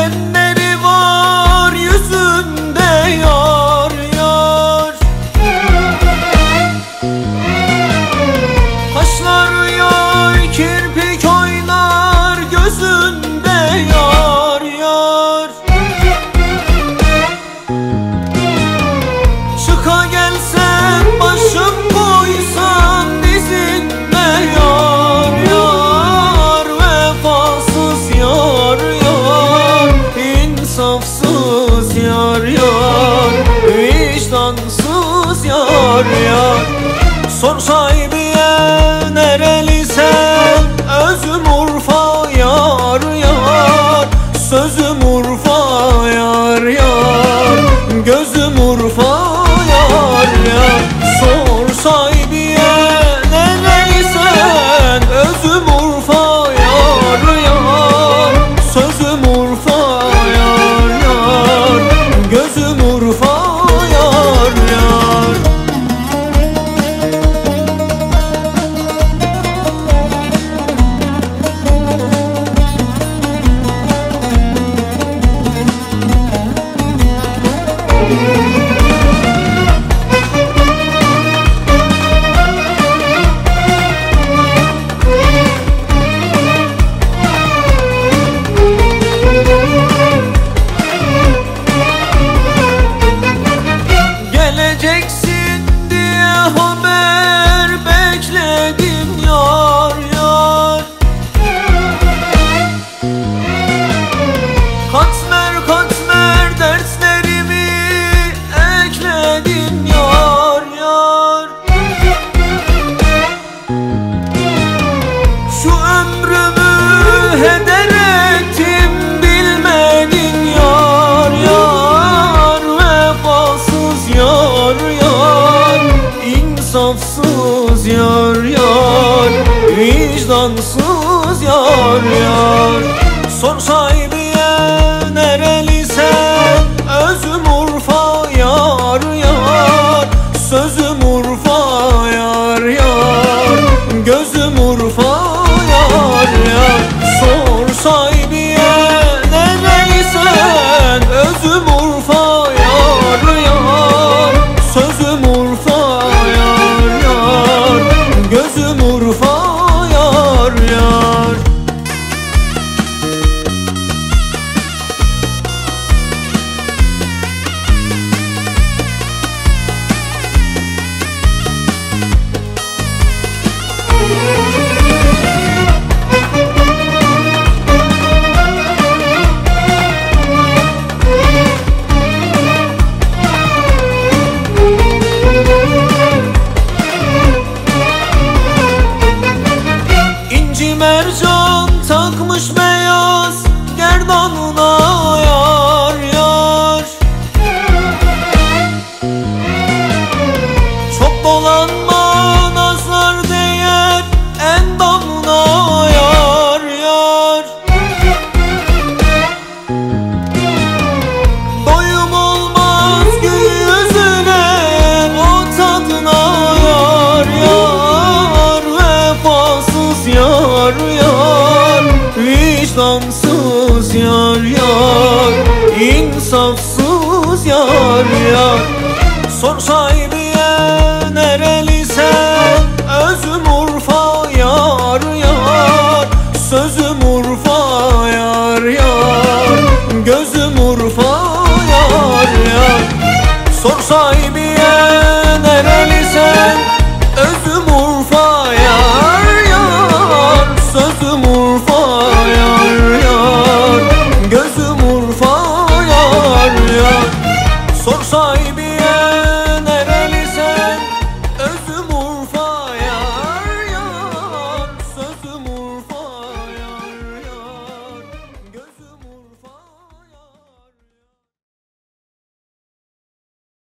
Gülenleri var yüzünde yar yar. Kaşlar yar, kirpik oynar gözünde yar yar. Çıka gelsen başım koysan dizinde yar yar. Vefasız yar yar, insafsız yar yar, vicdansız yar yar. Sor sahibiye nerelisen, özüm Urfa yar yar. Sözüm Urfa yar yar, gözüm Urfa yar yar. Sor sahibiye nerelisen, özüm Urfa yar yar. Sözüm Urfa yar yar, gözüm Urfa yar yar. Geleceksin diye haber bekledim yar yar. Katmer katmer derslerimi ekledim yar yar. Şu ömrümü heder ettim bilmedin yar yar. Vefasız yar yar, insafsız yar yar, vicdansız yar yar. Sor sahibiye nerelisen, özüm Urfa yar yar. Sözüm Urfa yar yar, gözüm Urfa yar yar. Sor sahibiye nerelisen, özüm Urfa yar yar. Sözüm Urfa yar yar, gözüm Urfa yar yar. İnci mercan takmış beyaz gerdanına yar yar. Çok dolanma nazar değer endamına yar yar. Doyum olmaz gül yüzüne, o tadına yar yar. Vefasız yar yar, vicdansız yar yar, insafsız yar yar. Sor sahibiye nerelisen, özüm Urfa yar yar. Sözüm Urfa yar yar, gözüm Urfa yar yar. Sor sahibi